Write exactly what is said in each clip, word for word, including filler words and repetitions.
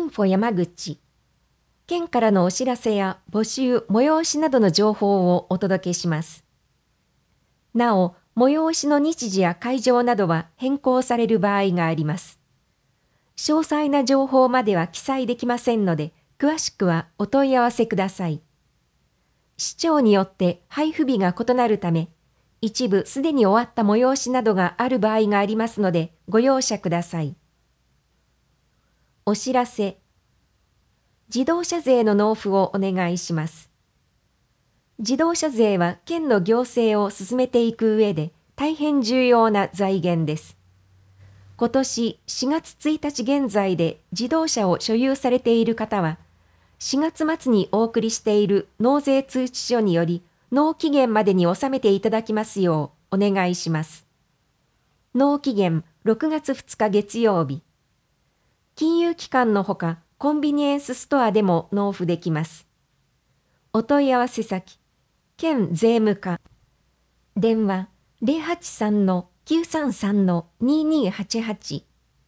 ンフォ山口。県からのお知らせや募集、催しなどの情報をお届けします。なお、催しの日時や会場などは変更される場合があります。詳細な情報までは記載できませんので、詳しくはお問い合わせください。市町によって配布日が異なるため、一部すでに終わった催しなどがある場合がありますので、ご容赦ください。お知らせ。自動車税の納付をお願いします。自動車税は県の行政を進めていく上で大変重要な財源です。今年しがつついたち現在で自動車を所有されている方は、しがつ末にお送りしている納税通知書により納期限までに納めていただきますようお願いします。納期限ろくがつふつか月曜日。金融機関のほかコンビニエンスストアでも納付できます。お問い合わせ先、県税務課。電話 ゼロはちさんのきゅうさんさんのににはちはち。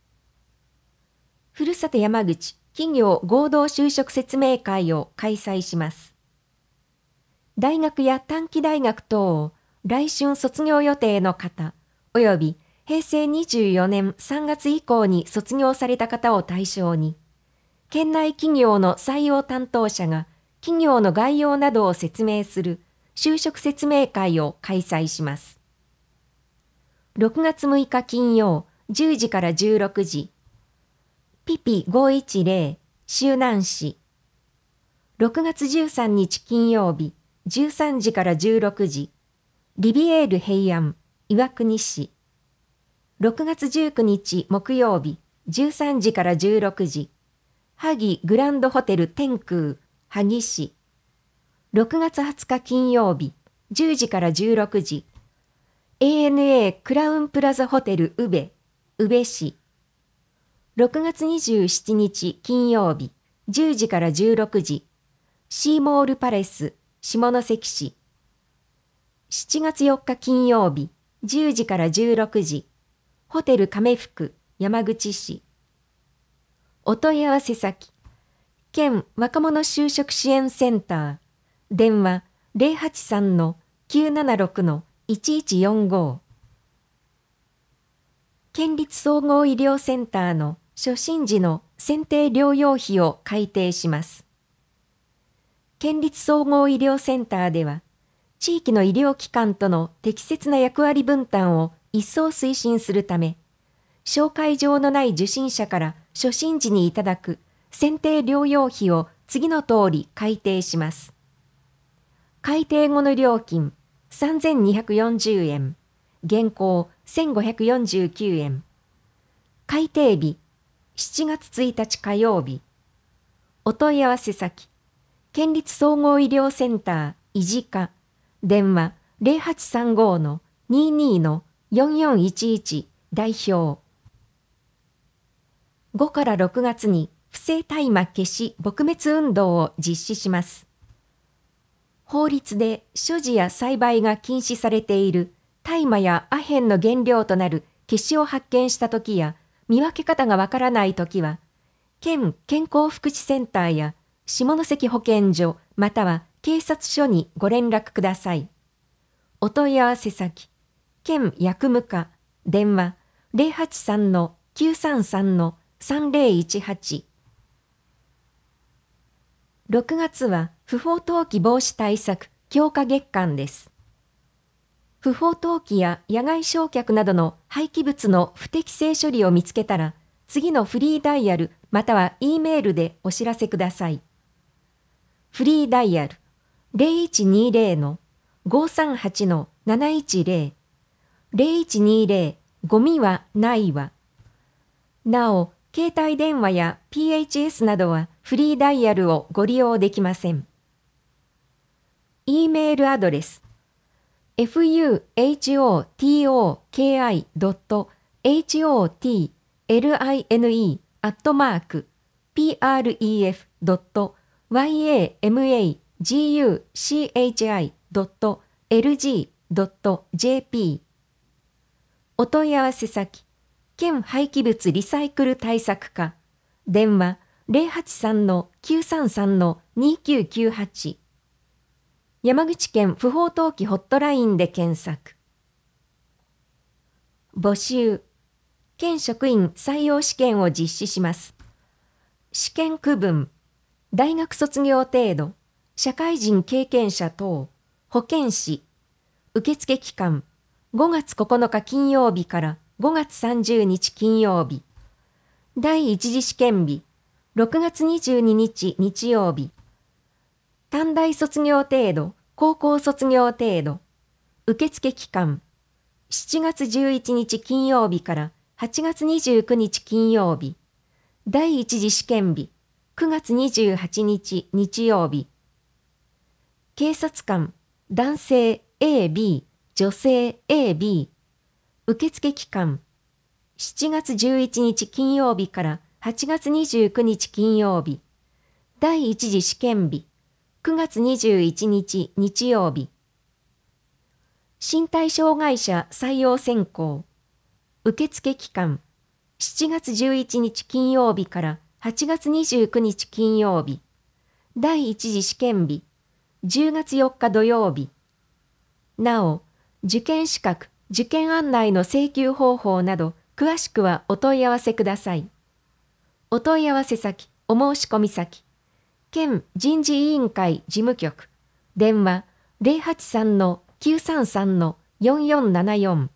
ふるさと山口企業合同就職説明会を開催します。大学や短期大学等を来春卒業予定の方、およびへいせいにじゅうよねんさんがつ以降に卒業された方を対象に、県内企業の採用担当者が企業の概要などを説明する就職説明会を開催します。ろくがつむいか金曜じゅうじからじゅうろくじ、ピピごいちゼロ周南市。ろくがつじゅうさんにち金曜日じゅうさんじからじゅうろくじ、リビエール平安岩国市。ろくがつじゅうくにち木曜日じゅうさんじからじゅうろくじ、萩グランドホテル天空萩市。ろくがつはつか金曜日じゅうじからじゅうろくじ、エーエヌエー クラウンプラザホテル宇部宇部市。ろくがつにじゅうしちにち金曜日じゅうじからじゅうろくじ、シーモールパレス下関市。しちがつよっか金曜日じゅうじからじゅうろくじ、ホテル亀福山口市。お問い合わせ先、県若者就職支援センター。電話 ゼロはちさんのきゅうななろくのいちいちよんご。県立総合医療センターの初診時の選定療養費を改定します。県立総合医療センターでは、地域の医療機関との適切な役割分担を一層推進するため、紹介状のない受診者から初診時にいただく選定療養費を次の通り改定します。改定後の料金さんぜんにひゃくよんじゅうえん、現行せんごひゃくよんじゅうきゅうえん。改定日しちがつついたち火曜日。お問い合わせ先、県立総合医療センター医事課。電話 ゼロはちさんごのににのよんよんいちいち 代表。ごからろくがつに不正大麻消し撲滅運動を実施します。法律で所持や栽培が禁止されている大麻やアヘンの原料となる消しを発見したときや見分け方がわからないときは、県健康福祉センターや下関保健所または警察署にご連絡ください。お問い合わせ先、県薬務課。電話 ゼロはちさんのきゅうさんさんのさんぜろいちはち。ろくがつは不法投棄防止対策強化月間です。不法投棄や野外焼却などの廃棄物の不適正処理を見つけたら、次のフリーダイヤルまたは E メールでお知らせください。フリーダイヤルゼロいちにゼロのごさんはちのなないちゼロ、ゼロいちにゼロゴミはないわ。なお、携帯電話や ピーエイチエス などはフリーダイヤルをご利用できません。E メールアドレス エフユーエイチオーティーオーケーアイドットエイチオーティーエルアイエヌイー アットマーク ピーアールイーエフ ドット ワイエーエムエージーユーシーエイチアイ ドット エルジー ドット ジェーピー。 お問い合わせ先、県廃棄物リサイクル対策課。電話ゼロはちさんのきゅうさんさんのにきゅうきゅうはち。山口県不法投棄ホットラインで検索。募集。県職員採用試験を実施します。試験区分。大学卒業程度、社会人経験者等、保健師。受付期間、ごがつここのか金曜日からごがつさんじゅうにち金曜日。第一次試験日、ろくがつにじゅうににち日曜日。短大卒業程度、高校卒業程度。受付期間、しちがつじゅういちにち金曜日からはちがつにじゅうくにち金曜日。第一次試験日、くがつにじゅうはちにち日曜日。警察官、男性 エービー、女性 エービー。受付期間、しちがつじゅういちにち金曜日からはちがつにじゅうくにち金曜日。第一次試験日、くがつにじゅういちにち日曜日。身体障害者採用選考。受付期間、しちがつじゅういちにち金曜日からはちがつにじゅうくにち金曜日。第一次試験日、じゅうがつよっか土曜日。なお、受験資格、受験案内の請求方法など、詳しくはお問い合わせください。お問い合わせ先、お申し込み先、県人事委員会事務局、電話ゼロはちさんのきゅうさんさんのよんよんななよん。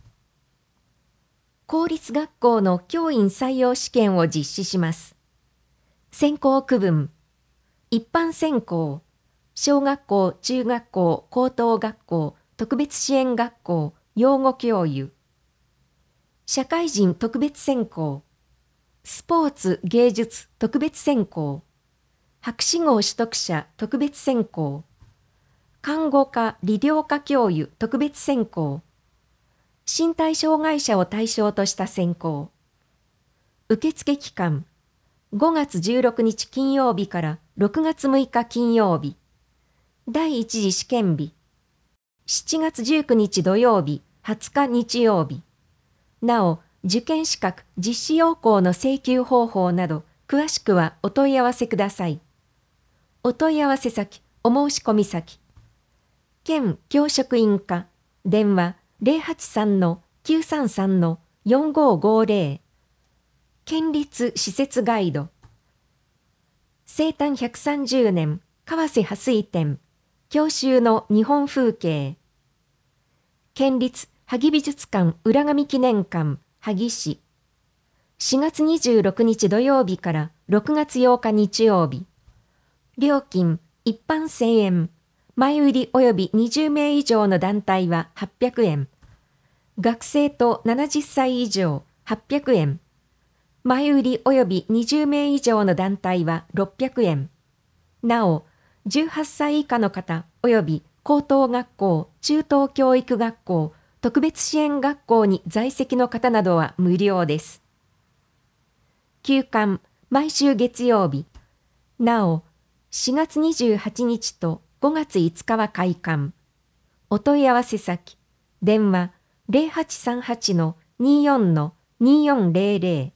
公立学校の教員採用試験を実施します。選考区分。一般選考。小学校、中学校、高等学校、特別支援学校、養護教諭。社会人特別選考。スポーツ芸術特別選考。博士号取得者特別選考。看護科理療科教諭特別選考。身体障害者を対象とした選考。受付期間、ごがつじゅうろくにち金曜日からろくがつむいか金曜日。第一次試験日、しちがつじゅうくにち土曜日、はつか日曜日。なお、受験資格実施要項の請求方法など、詳しくはお問い合わせください。お問い合わせ先、お申し込み先。県教職員課、電話ゼロはちさんのきゅうさんさんのよんごごゼロ。県立施設ガイド。生誕ひゃくさんじゅうねん、川瀬波水展。郷愁の日本風景。県立萩美術館浦上記念館萩市。しがつにじゅうろくにち土曜日からろくがつようか日曜日。料金一般せんえん。前売り及びにじゅうめい以上の団体ははっぴゃくえん。学生とななじゅっさい以上はっぴゃくえん。前売り及びにじゅうめい以上の団体はろっぴゃくえん。なお、じゅうはっさい以下の方及び高等学校、中等教育学校、特別支援学校に在籍の方などは無料です。休館、毎週月曜日。なお、しがつにじゅうはちにちとごがついつかは開館。お問い合わせ先、電話ゼロはちさんはちのにじゅうよんのにじゅうよんゼロゼロ。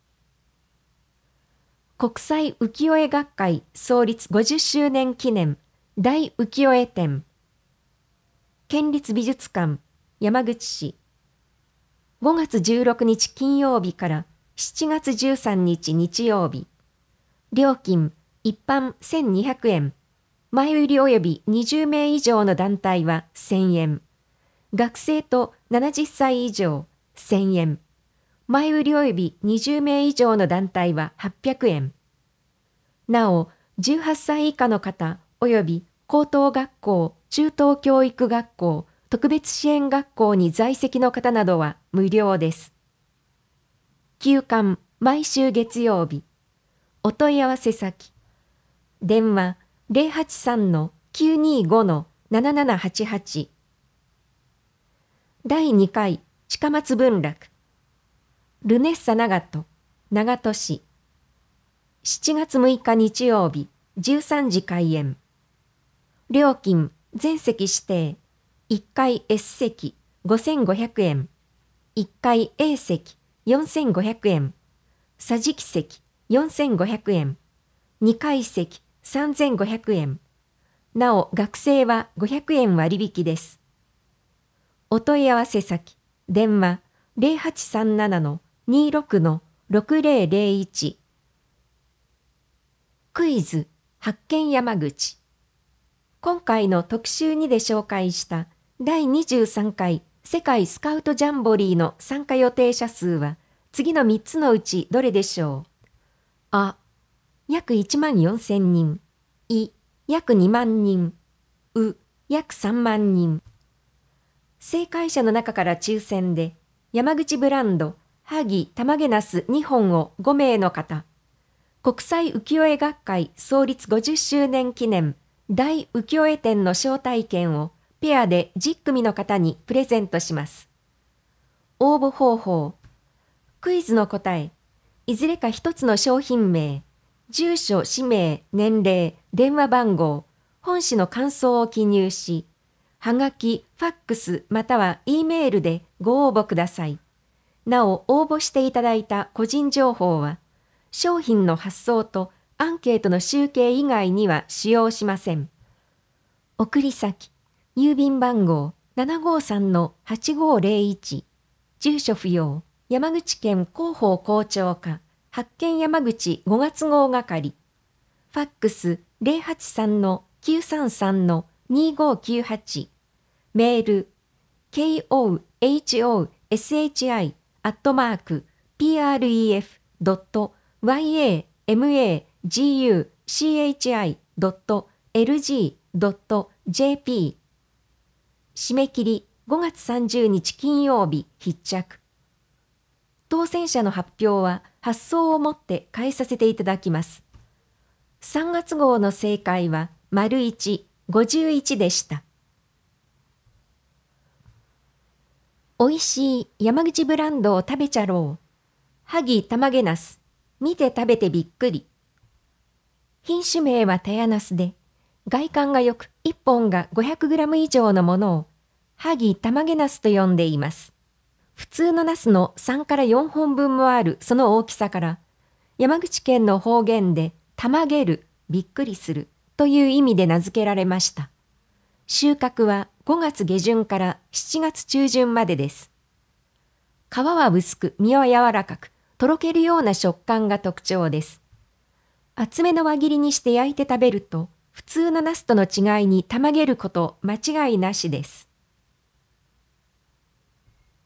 国際浮世絵学会創立ごじゅっしゅうねん記念大浮世絵展。県立美術館山口市。ごがつじゅうろくにち金曜日からしちがつじゅうさんにち日曜日。料金一般せんにひゃくえん。前売り及びにじゅうめい以上の団体はせんえん。学生とななじゅっさい以上せんえん。前売り及びにじゅうめい以上の団体ははっぴゃくえん。なお、じゅうはっさい以下の方及び高等学校、中等教育学校、特別支援学校に在籍の方などは無料です。休館、毎週月曜日。お問い合わせ先。電話ゼロはちさんのきゅうにごのななななはちはち。だいにかい近松文楽。ルネッサ長門、長門市。しちがつむいか日曜日、じゅうさんじ開演。料金、全席指定。いっかい S 席、ごせんごひゃくえん。いっかい A 席、よんせんごひゃくえん。桟敷席、 よんせんごひゃくえん、にかい席さんぜんごひゃくえん、なお学生はごひゃくえん割引です。お問い合わせ先、電話 ゼロはちさんなな にろく ろくぜろぜろいち。クイズ発見山口。今回の特集にで紹介しただいにじゅうさんかい世界スカウトジャンボリーの参加予定者数は次のみっつのうちどれでしょう。あ、約いちまんよんせんにん。い、約にまんにん。う、約さんまんにん。正解者の中から抽選で山口ブランド萩たまげなすにほんをごめいの方、国際浮世絵学会創立ごじゅっしゅうねん記念大浮世絵展の招待券をペアでじゅっくみの方にプレゼントします。応募方法、クイズの答え、いずれか一つの商品名、住所、氏名、年齢、電話番号、本誌の感想を記入し、はがき、ファックスまたは E メールでご応募ください。なお、応募していただいた個人情報は、商品の発送とアンケートの集計以外には使用しません。送り先、郵便番号 ななごさんのはちごぜろいち、住所不要、山口県広報校長課、発見山口ごがつ号係、ファックス ゼロはちさんのきゅうさんさんのにごきゅうはち、メール ケーオーエイチオーエスエイチアイ アットマーク ピーアールイーエフ ドット ワイエーエムエージーユーシーエイチアイ ドット エルジー ドット ジェーピー。 締め切りごがつさんじゅうにち金曜日必着。当選者の発表は発送をもって返させていただきます。さんがつ号の正解は丸いち、ごじゅういちでした。おいしい山口ブランドを食べちゃろう。萩たまげなす。見て食べてびっくり。品種名はたやなすで、外観がよくいっぽんが ごひゃくグラム 以上のものを萩たまげなすと呼んでいます。普通のナスのさんからよんほんぶんもあるその大きさから、山口県の方言でたまげる、びっくりするという意味で名付けられました。収穫はごがつげじゅんからしちがつちゅうじゅんまでです。皮は薄く、身は柔らかく、とろけるような食感が特徴です。厚めの輪切りにして焼いて食べると、普通のナスとの違いにたまげること間違いなしです。